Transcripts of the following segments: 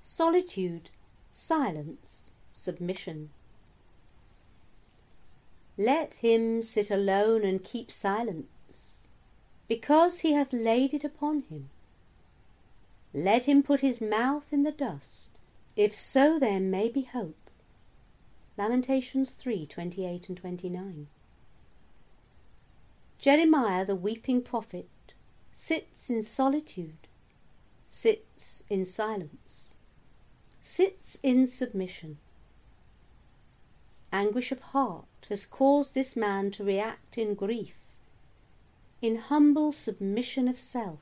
Solitude, silence, submission. Let him sit alone and keep silence, because he hath laid it upon him. Let him put his mouth in the dust, if so there may be hope. Lamentations 3:28 and 29. Jeremiah the weeping prophet sits in solitude, sits in silence, sits in submission. Anguish of heart has caused this man to react in grief, in humble submission of self.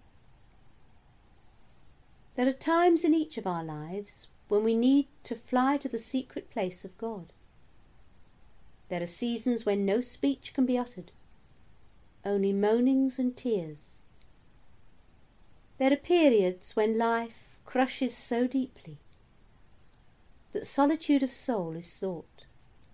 There are times in each of our lives when we need to fly to the secret place of God. There are seasons when no speech can be uttered, only moanings and tears. There are periods when life crushes so deeply that solitude of soul is sought.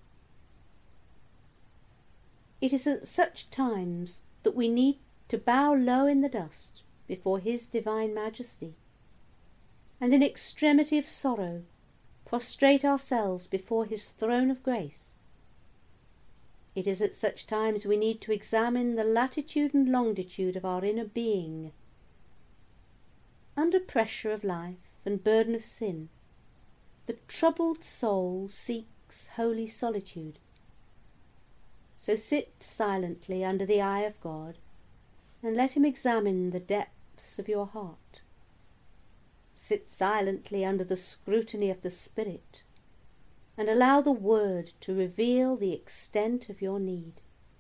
It is at such times that we need to bow low in the dust before His divine majesty, and in extremity of sorrow prostrate ourselves before His throne of grace. It is at such times we need to examine the latitude and longitude of our inner being. Under pressure of life and burden of sin, the troubled soul seeks holy solitude. So sit silently under the eye of God, and let Him examine the depths of your heart. Sit silently under the scrutiny of the Spirit, and allow the Word to reveal the extent of your need.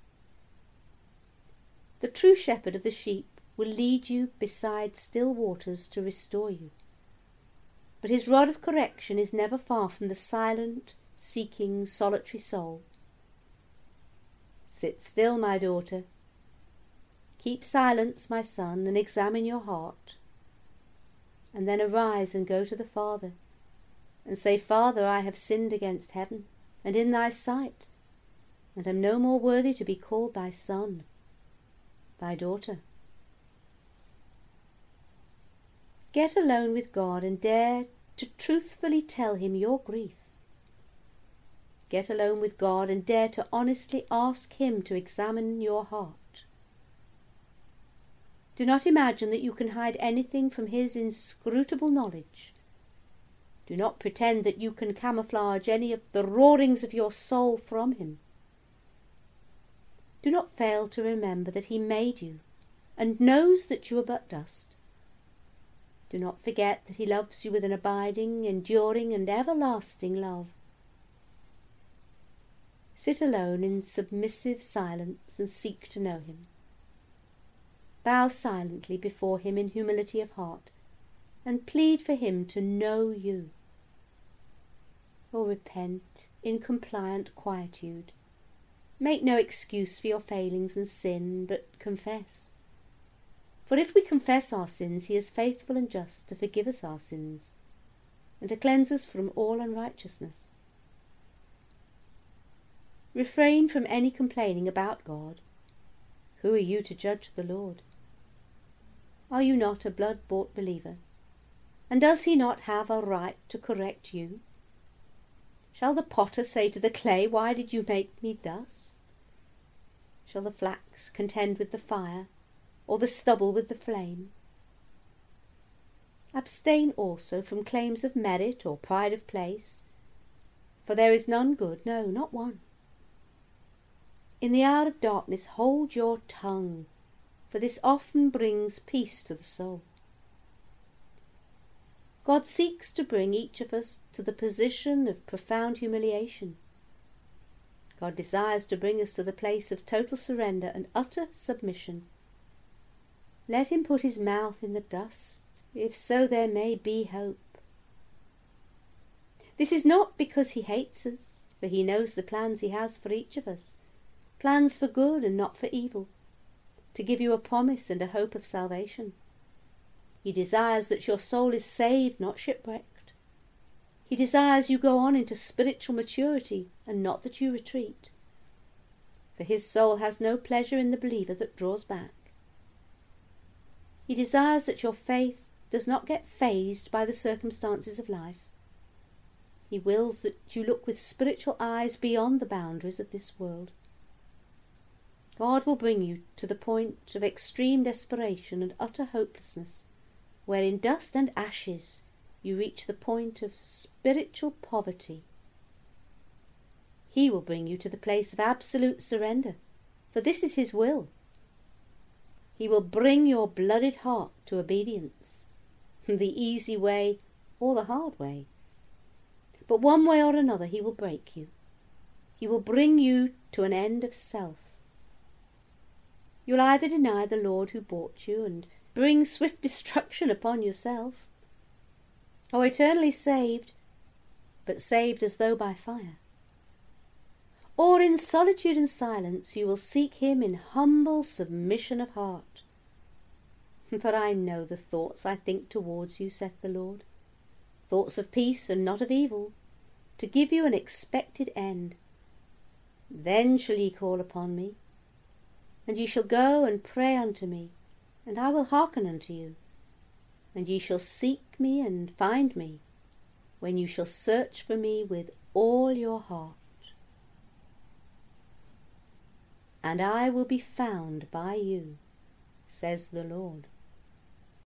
The true shepherd of the sheep will lead you beside still waters to restore you, but his rod of correction is never far from the silent, seeking, solitary soul. Sit still, my daughter. Keep silence, my son, and examine your heart. And then arise and go to the Father, and say, Father, I have sinned against heaven, and in thy sight, and am no more worthy to be called thy son, thy daughter. Get alone with God and dare to truthfully tell Him your grief. Get alone with God and dare to honestly ask Him to examine your heart. Do not imagine that you can hide anything from His inscrutable knowledge. Do not pretend that you can camouflage any of the roarings of your soul from Him. Do not fail to remember that He made you and knows that you are but dust. Do not forget that He loves you with an abiding, enduring, and everlasting love. Sit alone in submissive silence and seek to know Him. Bow silently before Him in humility of heart, and plead for Him to know you. Or repent in compliant quietude. Make no excuse for your failings and sin, but confess. For if we confess our sins, He is faithful and just to forgive us our sins, and to cleanse us from all unrighteousness. Refrain from any complaining about God. Who are you to judge the Lord? Are you not a blood-bought believer? And does He not have a right to correct you? Shall the potter say to the clay, Why did you make me thus? Shall the flax contend with the fire, or the stubble with the flame? Abstain also from claims of merit or pride of place, for there is none good, no, not one. In the hour of darkness hold your tongue, for this often brings peace to the soul. God seeks to bring each of us to the position of profound humiliation. God desires to bring us to the place of total surrender and utter submission. Let Him put His mouth in the dust, if so there may be hope. This is not because He hates us, for He knows the plans He has for each of us, plans for good and not for evil, to give you a promise and a hope of salvation. He desires that your soul is saved, not shipwrecked. He desires you go on into spiritual maturity, and not that you retreat. For His soul has no pleasure in the believer that draws back. He desires that your faith does not get fazed by the circumstances of life. He wills that you look with spiritual eyes beyond the boundaries of this world. God will bring you to the point of extreme desperation and utter hopelessness, where in dust and ashes you reach the point of spiritual poverty. He will bring you to the place of absolute surrender, for this is his will. He will bring your blooded heart to obedience, the easy way or the hard way. But one way or another he will break you. He will bring you to an end of self. You'll either deny the Lord who bought you and bring swift destruction upon yourself, or eternally saved, but saved as though by fire. Or in solitude and silence you will seek him in humble submission of heart. For I know the thoughts I think towards you, saith the Lord, thoughts of peace and not of evil, to give you an expected end. Then shall ye call upon me, and ye shall go and pray unto me, and I will hearken unto you. And ye shall seek me and find me, when you shall search for me with all your heart. And I will be found by you, says the Lord.